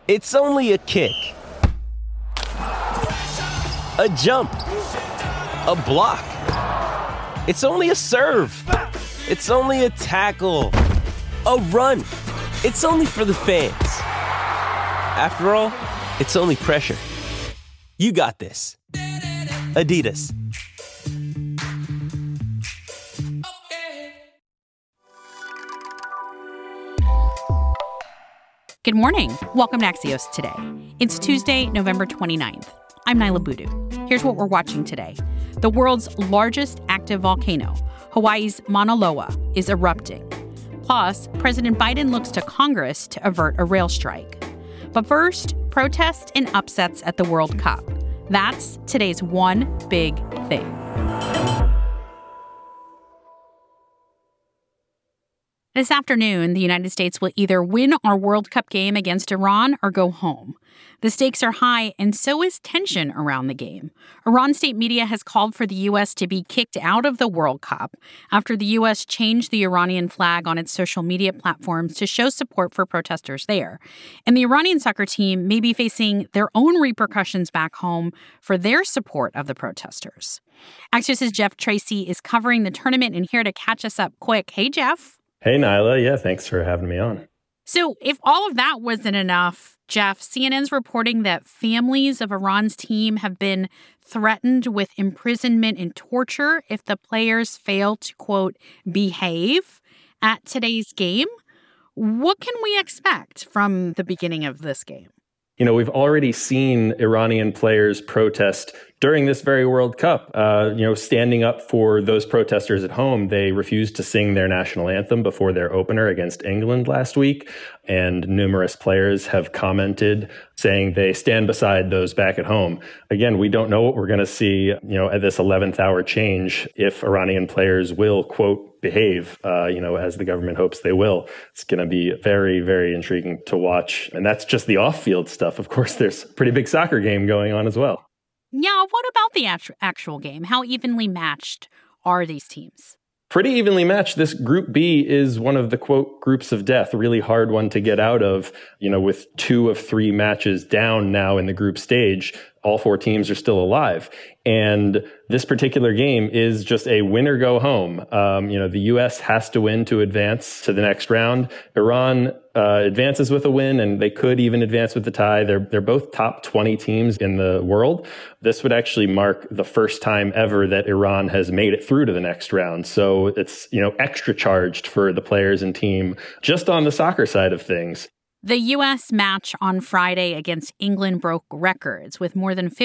It's only a kick, a jump, a block. It's only a serve. It's only a tackle, a run. It's only for the fans. After all, it's only pressure. You got this. Adidas. Good morning. Welcome to Axios Today. It's Tuesday, November 29th. I'm Nyla Boodoo. Here's what we're watching today. The world's largest active volcano, Hawaii's Mauna Loa, is erupting. Plus, President Biden looks to Congress to avert a rail strike. But first, protests and upsets at the World Cup. That's today's one big thing. This afternoon, the United States will either win our World Cup game against Iran or go home. The stakes are high, and so is tension around the game. Iran state media has called for the U.S. to be kicked out of the World Cup after the U.S. changed the Iranian flag on its social media platforms to show support for protesters there. And the Iranian soccer team may be facing their own repercussions back home for their support of the protesters. Axios' Jeff Tracy is covering the tournament and here to catch us up quick. Hey, Jeff. Hey, Nyla. Yeah, thanks for having me on. So if all of that wasn't enough, Jeff, CNN's reporting that families of Iran's team have been threatened with imprisonment and torture if the players fail to, quote, behave at today's game. What can we expect from the beginning of this game? You know, we've already seen Iranian players protest during this very World Cup, standing up for those protesters at home. They refused to sing their national anthem before their opener against England last week. And numerous players have commented saying they stand beside those back at home. Again, we don't know what we're going to see, at this 11th hour change if Iranian players will, quote, behave, as the government hopes they will. It's going to be very, very intriguing to watch. And that's just the off-field stuff. Of course, there's a pretty big soccer game going on as well. Yeah, what about the actual game? How evenly matched are these teams? Pretty evenly matched. This Group B is one of the, quote, groups of death, a really hard one to get out of, with 2 of 3 matches down now in the group stage. All 4 teams are still alive. And this particular game is just a win or go home. The U.S. has to win to advance to the next round. Iran advances with a win, and they could even advance with the tie. They're both top 20 teams in the world. This would actually mark the first time ever that Iran has made it through to the next round. So it's, extra charged for the players and team just on the soccer side of things. The U.S. match on Friday against England broke records with more than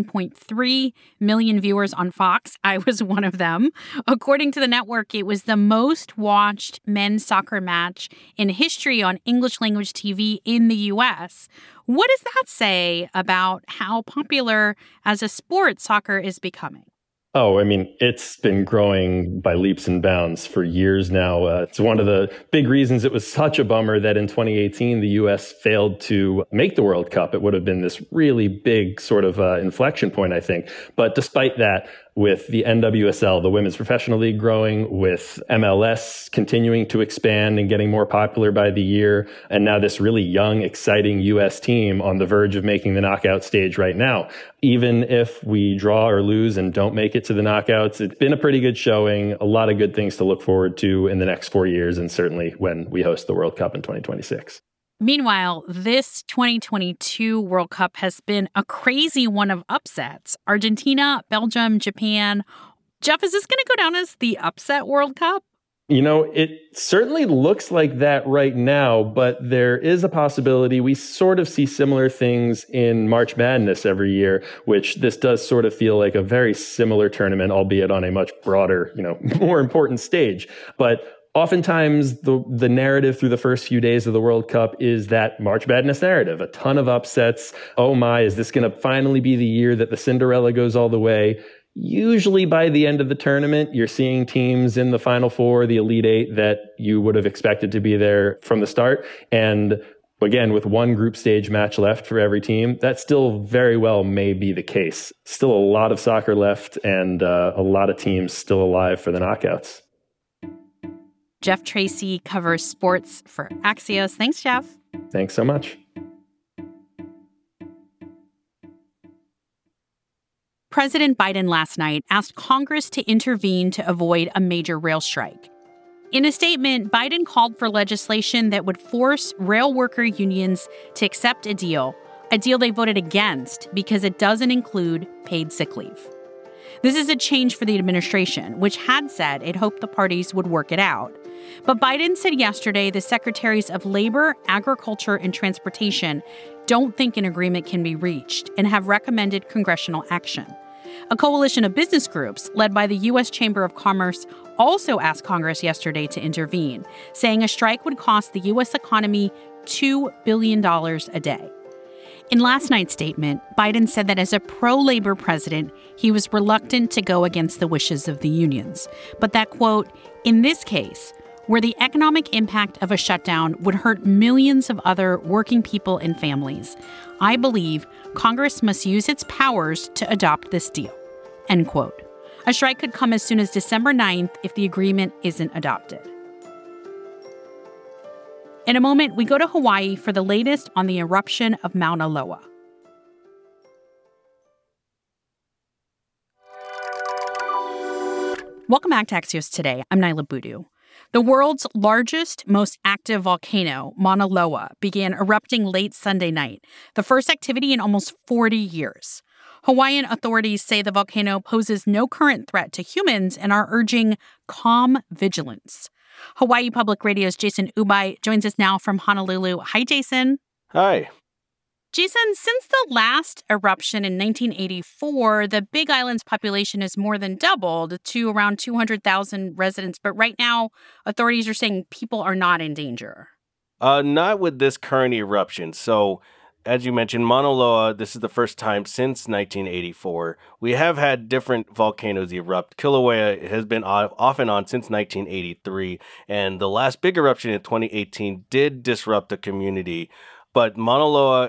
15.3 million viewers on Fox. I was one of them. According to the network, it was the most watched men's soccer match in history on English language TV in the U.S. What does that say about how popular as a sport soccer is becoming? Oh, I mean, it's been growing by leaps and bounds for years now. It's one of the big reasons it was such a bummer that in 2018, the U.S. failed to make the World Cup. It would have been this really big sort of inflection point, I think. But despite that, with the NWSL, the Women's Professional League growing, with MLS continuing to expand and getting more popular by the year, and now this really young, exciting U.S. team on the verge of making the knockout stage right now. Even if we draw or lose and don't make it to the knockouts, it's been a pretty good showing, a lot of good things to look forward to in the next 4 years, and certainly when we host the World Cup in 2026. Meanwhile, this 2022 World Cup has been a crazy one of upsets. Argentina, Belgium, Japan. Jeff, is this going to go down as the upset World Cup? It certainly looks like that right now, but there is a possibility. We sort of see similar things in March Madness every year, which this does sort of feel like a very similar tournament, albeit on a much broader, more important stage. But oftentimes, the narrative through the first few days of the World Cup is that March Madness narrative, a ton of upsets. Oh my, is this going to finally be the year that the Cinderella goes all the way? Usually by the end of the tournament, you're seeing teams in the Final Four, the Elite Eight that you would have expected to be there from the start. And again, with one group stage match left for every team, that still very well may be the case. Still a lot of soccer left and a lot of teams still alive for the knockouts. Jeff Tracy covers sports for Axios. Thanks, Jeff. Thanks so much. President Biden last night asked Congress to intervene to avoid a major rail strike. In a statement, Biden called for legislation that would force rail worker unions to accept a deal they voted against because it doesn't include paid sick leave. This is a change for the administration, which had said it hoped the parties would work it out. But Biden said yesterday the secretaries of Labor, Agriculture, and Transportation don't think an agreement can be reached and have recommended congressional action. A coalition of business groups led by the U.S. Chamber of Commerce also asked Congress yesterday to intervene, saying a strike would cost the U.S. economy $2 billion a day. In last night's statement, Biden said that as a pro-labor president, he was reluctant to go against the wishes of the unions, but that, quote, in this case, where the economic impact of a shutdown would hurt millions of other working people and families, I believe Congress must use its powers to adopt this deal, end quote. A strike could come as soon as December 9th if the agreement isn't adopted. In a moment, we go to Hawaii for the latest on the eruption of Mauna Loa. Welcome back to Axios Today. I'm Naila Boodoo. The world's largest, most active volcano, Mauna Loa, began erupting late Sunday night, the first activity in almost 40 years. Hawaiian authorities say the volcano poses no current threat to humans and are urging calm vigilance. Hawaii Public Radio's Jason Ubai joins us now from Honolulu. Hi, Jason. Hi. Jason, since the last eruption in 1984, the Big Island's population has more than doubled to around 200,000 residents. But right now, authorities are saying people are not in danger. Not with this current eruption. So, as you mentioned, Mauna Loa, this is the first time since 1984. We have had different volcanoes erupt. Kilauea has been off and on since 1983. And the last big eruption in 2018 did disrupt the community. But Mauna Loa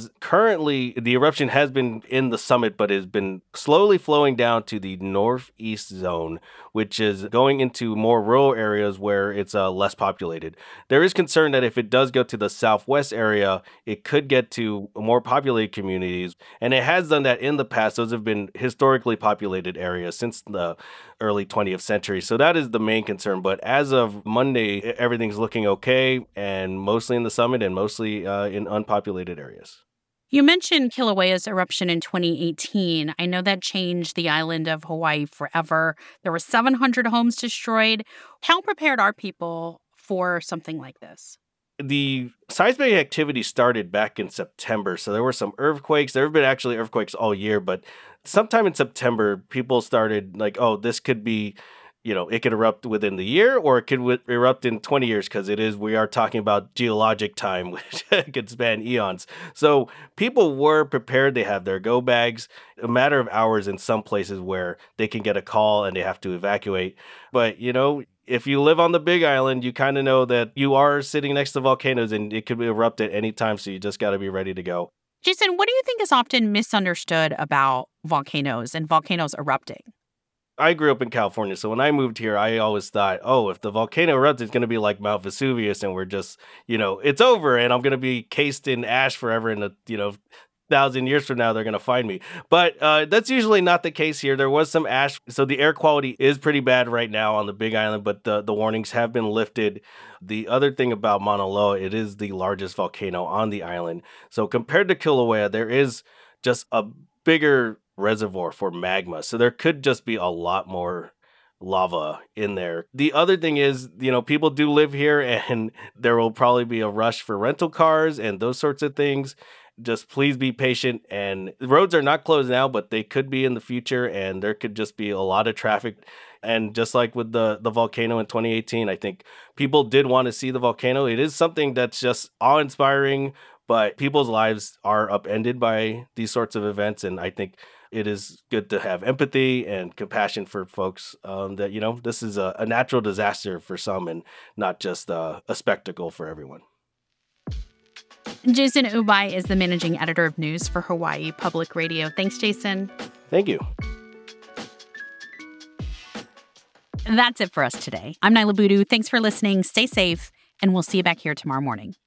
the eruption has been in the summit, but has been slowly flowing down to the northeast zone, which is going into more rural areas where it's less populated. There is concern that if it does go to the southwest area, it could get to more populated communities. And it has done that in the past. Those have been historically populated areas since the early 20th century. So that is the main concern. But as of Monday, everything's looking okay, and mostly in the summit and mostly in unpopulated areas. You mentioned Kilauea's eruption in 2018. I know that changed the island of Hawaii forever. There were 700 homes destroyed. How prepared are people for something like this? The seismic activity started back in September, so there were some earthquakes. There have been actually earthquakes all year, but sometime in September, people started like, oh, this could be, it could erupt within the year, or it could erupt in 20 years, because we are talking about geologic time, which could span eons. So people were prepared. They have their go bags, a matter of hours in some places where they can get a call and they have to evacuate. But, if you live on the Big Island, you kind of know that you are sitting next to volcanoes and it could erupt at any time. So you just got to be ready to go. Jason, what do you think is often misunderstood about volcanoes and volcanoes erupting? I grew up in California, so when I moved here, I always thought, if the volcano erupts, it's going to be like Mount Vesuvius, and we're just, it's over, and I'm going to be cased in ash forever, and 1,000 years from now, they're going to find me. But that's usually not the case here. There was some ash, so the air quality is pretty bad right now on the Big Island, but the warnings have been lifted. The other thing about Mauna Loa, it is the largest volcano on the island. So compared to Kilauea, there is just a bigger reservoir for magma. So there could just be a lot more lava in there. The other thing is, people do live here, and there will probably be a rush for rental cars and those sorts of things. Just please be patient. And the roads are not closed now, but they could be in the future, and there could just be a lot of traffic. And just like with the volcano in 2018, I think people did want to see the volcano. It is something that's just awe-inspiring, but people's lives are upended by these sorts of events. And I think it is good to have empathy and compassion for folks that, this is a natural disaster for some and not just a spectacle for everyone. Jason Ubai is the managing editor of news for Hawaii Public Radio. Thanks, Jason. Thank you. That's it for us today. I'm Naila Boodoo. Thanks for listening. Stay safe, and we'll see you back here tomorrow morning.